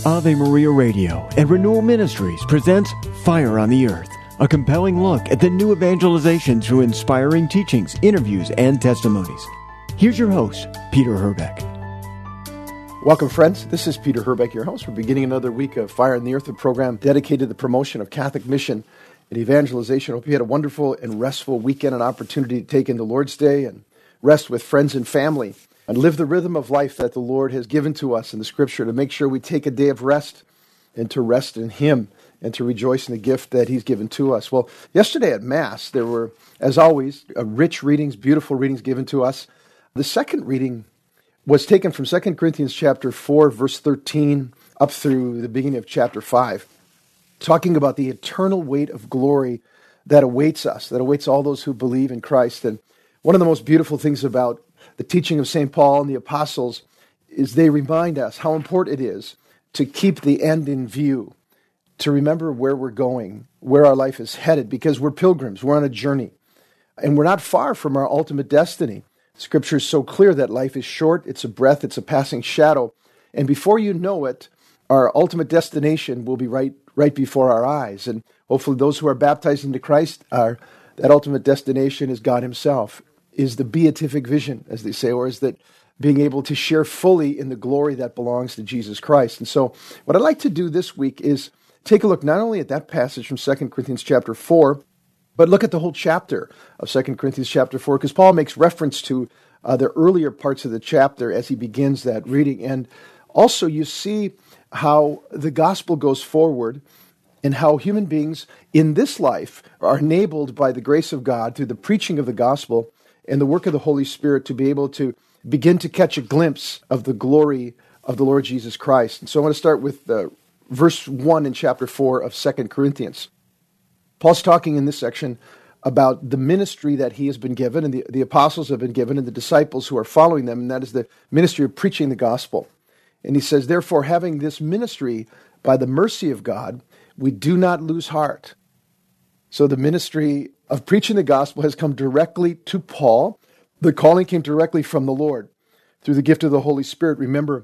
Ave Maria Radio and Renewal Ministries presents Fire on the Earth, a compelling look at the new evangelization through inspiring teachings, interviews, and testimonies. Here's your host, Peter Herbeck. Welcome, friends. This is Peter Herbeck, your host. We're beginning another week of Fire on the Earth, a program dedicated to the promotion of Catholic mission and evangelization. I hope you had a wonderful and restful weekend, an opportunity to take in the Lord's Day and rest with friends and family and live the rhythm of life that the Lord has given to us in the Scripture, to make sure we take a day of rest and to rest in Him and to rejoice in the gift that He's given to us. Well, yesterday at Mass, there were, as always, rich readings, beautiful readings given to us. The second reading was taken from 2 Corinthians chapter 4, verse 13, up through the beginning of chapter 5, talking about the eternal weight of glory that awaits us, that awaits all those who believe in Christ. And one of the most beautiful things about the teaching of St. Paul and the apostles is they remind us how important it is to keep the end in view, to remember where we're going, where our life is headed, because we're pilgrims, we're on a journey, and we're not far from our ultimate destiny. Scripture is so clear that life is short, it's a breath, it's a passing shadow, and before you know it, our ultimate destination will be right before our eyes. And hopefully those who are baptized into Christ, that ultimate destination is God Himself, is the beatific vision, as they say, or is that being able to share fully in the glory that belongs to Jesus Christ. And so what I'd like to do this week is take a look not only at that passage from 2 Corinthians chapter 4, but look at the whole chapter of 2 Corinthians chapter 4, because Paul makes reference to the earlier parts of the chapter as he begins that reading. And also you see how the gospel goes forward and how human beings in this life are enabled by the grace of God through the preaching of the gospel and the work of the Holy Spirit to be able to begin to catch a glimpse of the glory of the Lord Jesus Christ. And so I want to start with verse 1 in chapter 4 of 2 Corinthians. Paul's talking in this section about the ministry that he has been given and the apostles have been given and the disciples who are following them, and that is the ministry of preaching the gospel. And he says, therefore, having this ministry by the mercy of God, we do not lose heart. So the ministry of preaching the gospel has come directly to Paul. The calling came directly from the Lord through the gift of the Holy Spirit. Remember,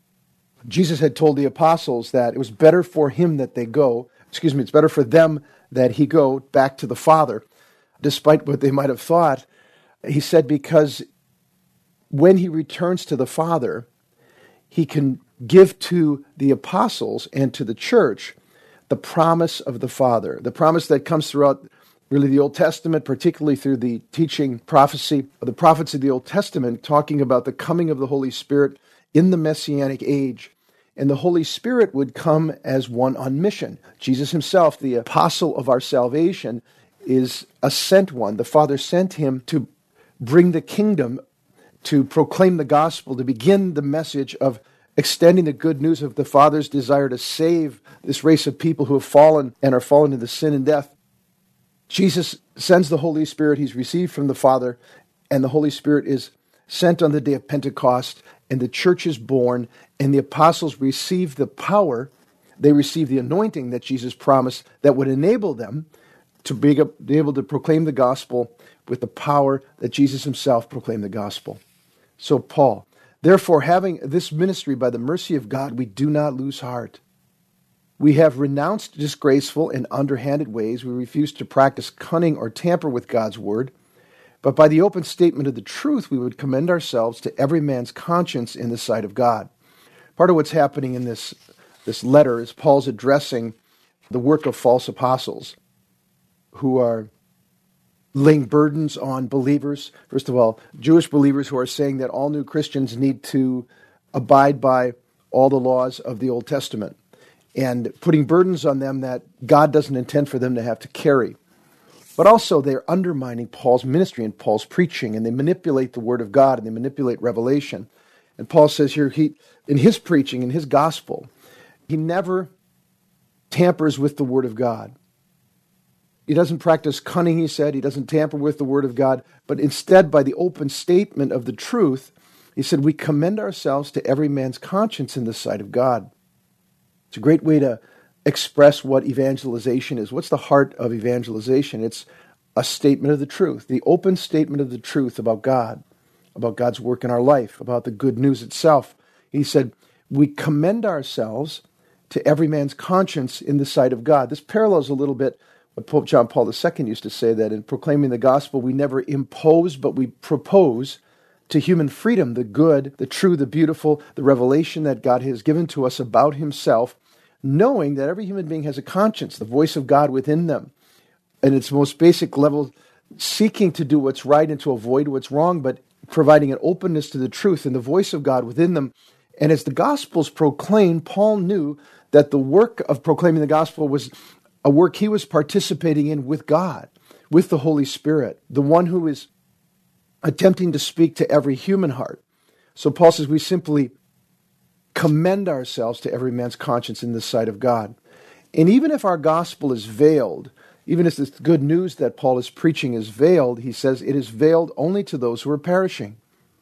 Jesus had told the apostles that it was better for him that they go, it's better for them that he go back to the Father, despite what they might have thought. He said, because when he returns to the Father, he can give to the apostles and to the church the promise of the Father, the promise that comes throughout really the Old Testament, particularly through the teaching prophecy of the prophets of the Old Testament, talking about the coming of the Holy Spirit in the Messianic age. And the Holy Spirit would come as one on mission. Jesus himself, the apostle of our salvation, is a sent one. The Father sent him to bring the kingdom, to proclaim the gospel, to begin the message of extending the good news of the Father's desire to save this race of people who have fallen and are fallen into sin and death. Jesus sends the Holy Spirit he's received from the Father, and the Holy Spirit is sent on the day of Pentecost, and the church is born, and the apostles receive the power, they receive the anointing that Jesus promised that would enable them to be able to proclaim the gospel with the power that Jesus himself proclaimed the gospel. So Paul, therefore, having this ministry by the mercy of God, we do not lose heart. We have renounced disgraceful and underhanded ways. We refuse to practice cunning or tamper with God's word. But by the open statement of the truth, we would commend ourselves to every man's conscience in the sight of God. Part of what's happening in this letter is Paul's addressing the work of false apostles who are laying burdens on believers. First of all, Jewish believers who are saying that all new Christians need to abide by all the laws of the Old Testament, and putting burdens on them that God doesn't intend for them to have to carry. But also they're undermining Paul's ministry and Paul's preaching, and they manipulate the Word of God, and they manipulate revelation. And Paul says here, in his preaching, in his gospel, he never tampers with the Word of God. He doesn't practice cunning, he said. He doesn't tamper with the Word of God. But instead, by the open statement of the truth, he said, we commend ourselves to every man's conscience in the sight of God. It's a great way to express what evangelization is. What's the heart of evangelization? It's a statement of the truth, the open statement of the truth about God, about God's work in our life, about the good news itself. He said, we commend ourselves to every man's conscience in the sight of God. This parallels a little bit what Pope John Paul II used to say, that in proclaiming the gospel, we never impose, but we propose to human freedom the good, the true, the beautiful, the revelation that God has given to us about himself, knowing that every human being has a conscience, the voice of God within them, and its most basic level, seeking to do what's right and to avoid what's wrong, but providing an openness to the truth and the voice of God within them. And as the Gospels proclaimed, Paul knew that the work of proclaiming the gospel was a work he was participating in with God, with the Holy Spirit, the one who is attempting to speak to every human heart. So Paul says we simply commend ourselves to every man's conscience in the sight of God. And even if our gospel is veiled, even if this good news that Paul is preaching is veiled, he says it is veiled only to those who are perishing.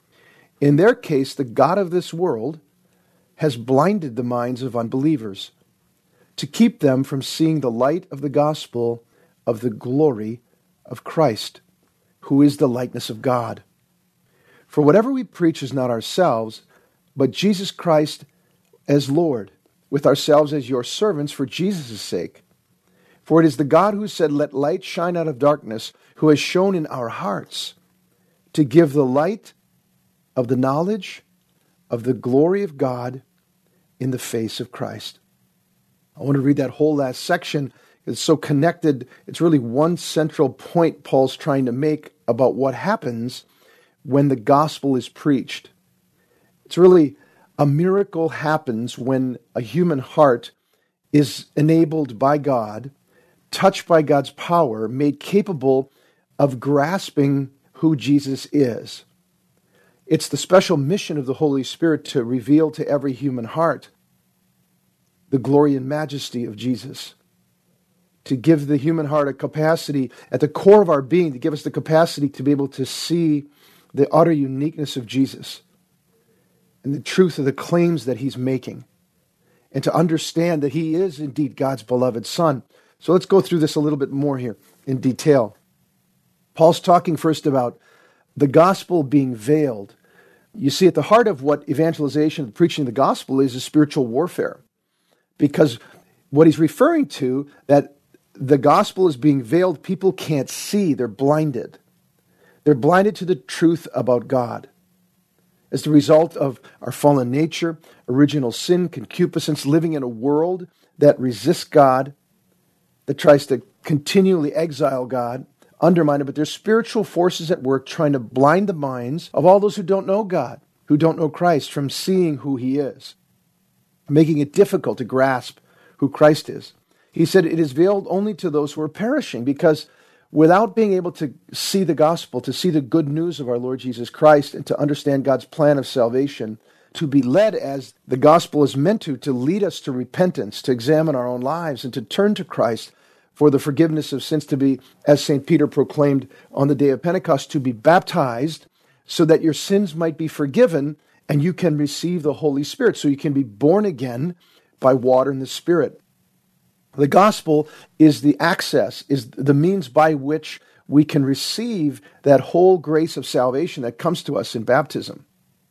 In their case, the God of this world has blinded the minds of unbelievers to keep them from seeing the light of the gospel of the glory of Christ, who is the likeness of God. For whatever we preach is not ourselves, but Jesus Christ as Lord, with ourselves as your servants for Jesus' sake. For it is the God who said, "Let light shine out of darkness," who has shone in our hearts to give the light of the knowledge of the glory of God in the face of Christ. I want to read that whole last section. It's so connected. It's really one central point Paul's trying to make about what happens when the gospel is preached. It's really a miracle happens when a human heart is enabled by God, touched by God's power, made capable of grasping who Jesus is. It's the special mission of the Holy Spirit to reveal to every human heart the glory and majesty of Jesus, to give the human heart a capacity at the core of our being, to give us the capacity to be able to see the utter uniqueness of Jesus and the truth of the claims that he's making, and to understand that he is indeed God's beloved Son. So let's go through this a little bit more here in detail. Paul's talking first about the gospel being veiled. You see, at the heart of what evangelization, preaching the gospel is spiritual warfare. Because what he's referring to, that the gospel is being veiled, people can't see, they're blinded. They're blinded to the truth about God. As the result of our fallen nature, original sin, concupiscence, living in a world that resists God, that tries to continually exile God, undermine it, but there's spiritual forces at work trying to blind the minds of all those who don't know God, who don't know Christ, from seeing who he is, making it difficult to grasp who Christ is. He said it is veiled only to those who are perishing, because without being able to see the gospel, to see the good news of our Lord Jesus Christ, and to understand God's plan of salvation, to be led as the gospel is meant to lead us to repentance, to examine our own lives, and to turn to Christ for the forgiveness of sins, to be, as St. Peter proclaimed on the day of Pentecost, to be baptized so that your sins might be forgiven and you can receive the Holy Spirit, so you can be born again by water and the Spirit. The gospel is the access, is the means by which we can receive that whole grace of salvation that comes to us in baptism.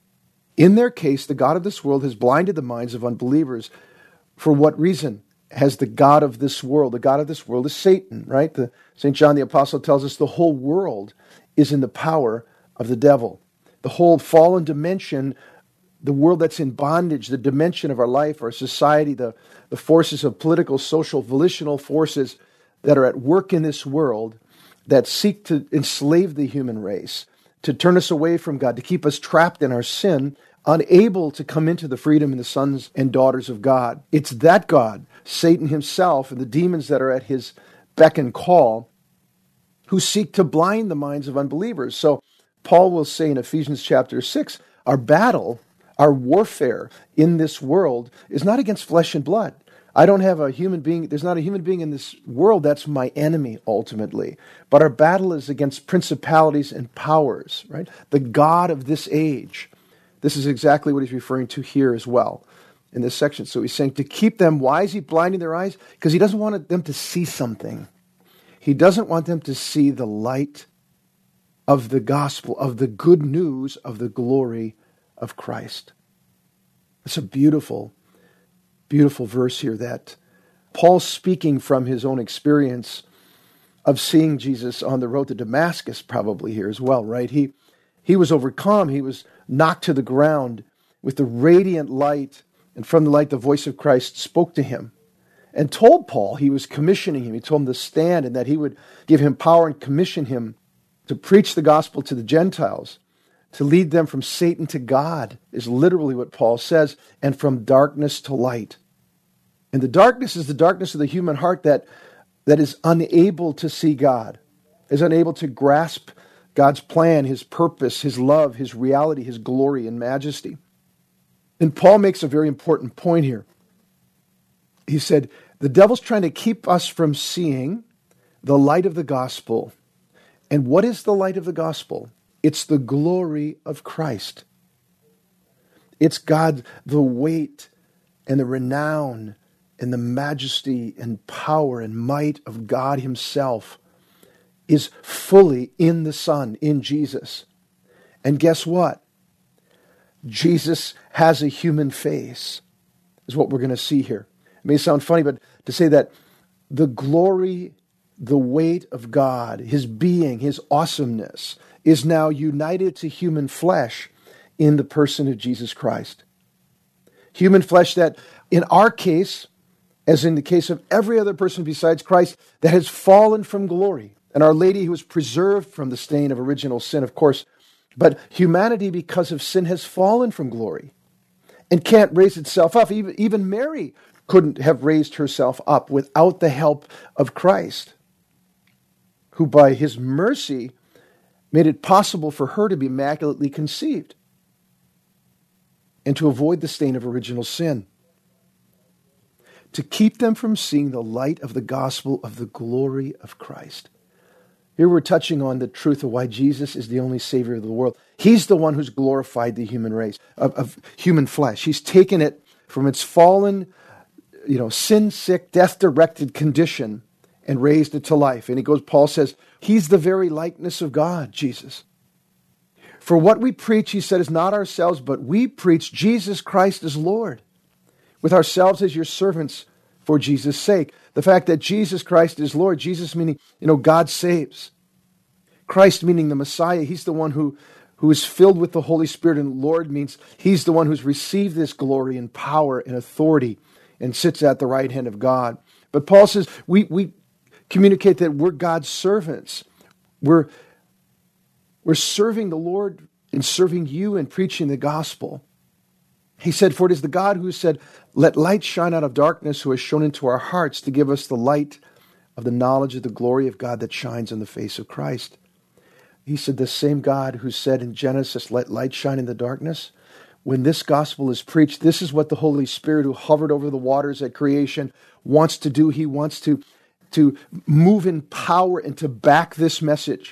In their case, the God of this world has blinded the minds of unbelievers. For what reason has the God of this world? The God of this world is Satan, right? St. John the Apostle tells us the whole world is in the power of the devil. The whole fallen dimension, the world that's in bondage, the dimension of our life, our society, the forces of political, social, volitional forces that are at work in this world that seek to enslave the human race, to turn us away from God, to keep us trapped in our sin, unable to come into the freedom and the sons and daughters of God. It's that God, Satan himself, and the demons that are at his beck and call, who seek to blind the minds of unbelievers. So Paul will say in Ephesians chapter 6, our battle, our warfare in this world is not against flesh and blood. I don't have a human being, there's not a human being in this world that's my enemy ultimately. But our battle is against principalities and powers, right? The God of this age. This is exactly what he's referring to here as well in this section. So he's saying to keep them, why is he blinding their eyes? Because he doesn't want them to see something. He doesn't want them to see the light of the gospel, of the good news of the glory of Christ. It's a beautiful beautiful verse here that Paul's speaking from his own experience of seeing Jesus on the road to Damascus probably here as well, right? He was overcome. He was knocked to the ground with the radiant light, and from the light the voice of Christ spoke to him and told Paul he was commissioning him. He told him to stand and that he would give him power and commission him to preach the gospel to the Gentiles, to lead them from Satan to God, is literally what Paul says, and from darkness to light. And the darkness is the darkness of the human heart that is unable to see God, is unable to grasp God's plan, His purpose, His love, His reality, His glory and majesty. And Paul makes a very important point here. He said, the devil's trying to keep us from seeing the light of the gospel. And what is the light of the gospel? It's the glory of Christ. It's God, the weight and the renown and the majesty and power and might of God Himself is fully in the Son, in Jesus. And guess what? Jesus has a human face, is what we're going to see here. It may sound funny, but to say that the glory, the weight of God, His being, His awesomeness, is now united to human flesh in the person of Jesus Christ. Human flesh that, in our case, as in the case of every other person besides Christ, that has fallen from glory. And Our Lady, who was preserved from the stain of original sin, of course. But humanity, because of sin, has fallen from glory and can't raise itself up. Even Mary couldn't have raised herself up without the help of Christ, who by His mercy made it possible for her to be immaculately conceived and to avoid the stain of original sin, to keep them from seeing the light of the gospel of the glory of Christ. Here we're touching on the truth of why Jesus is the only Savior of the world. He's the one who's glorified the human race, of human flesh. He's taken it from its fallen, sin-sick, death-directed condition and raised it to life. And Paul says, He's the very likeness of God, Jesus. For what we preach, he said, is not ourselves, but we preach Jesus Christ as Lord, with ourselves as your servants for Jesus' sake. The fact that Jesus Christ is Lord, Jesus meaning, God saves. Christ meaning the Messiah. He's the one who is filled with the Holy Spirit, and Lord means He's the one who's received this glory and power and authority and sits at the right hand of God. But Paul says we communicate that we're God's servants. We're serving the Lord and serving you and preaching the gospel. He said, for it is the God who said, let light shine out of darkness, who has shone into our hearts to give us the light of the knowledge of the glory of God that shines on the face of Christ. He said, the same God who said in Genesis, let light shine in the darkness. When this gospel is preached, this is what the Holy Spirit, who hovered over the waters at creation, wants to do. He wants to move in power and to back this message,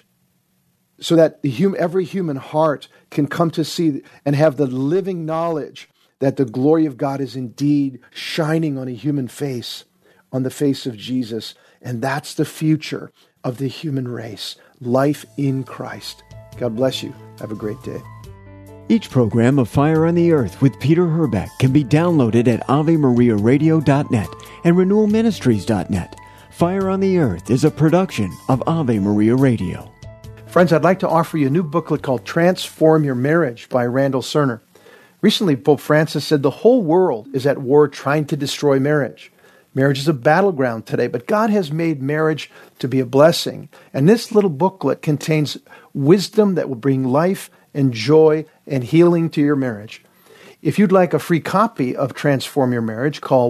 so that every human heart can come to see and have the living knowledge that the glory of God is indeed shining on a human face, on the face of Jesus. And that's the future of the human race, life in Christ. God bless you. Have a great day. Each program of Fire on the Earth with Peter Herbeck can be downloaded at AveMariaRadio.net and RenewalMinistries.net. Fire on the Earth is a production of Ave Maria Radio. Friends, I'd like to offer you a new booklet called Transform Your Marriage by Randall Cerner. Recently, Pope Francis said the whole world is at war trying to destroy marriage. Marriage is a battleground today, but God has made marriage to be a blessing. And this little booklet contains wisdom that will bring life and joy and healing to your marriage. If you'd like a free copy of Transform Your Marriage, call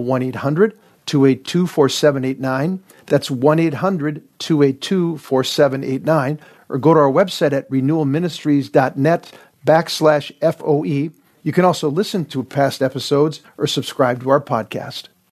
1-800-282-4789. That's 1-800-282-4789. Or go to our website at renewalministries.net/FOE. You can also listen to past episodes or subscribe to our podcast.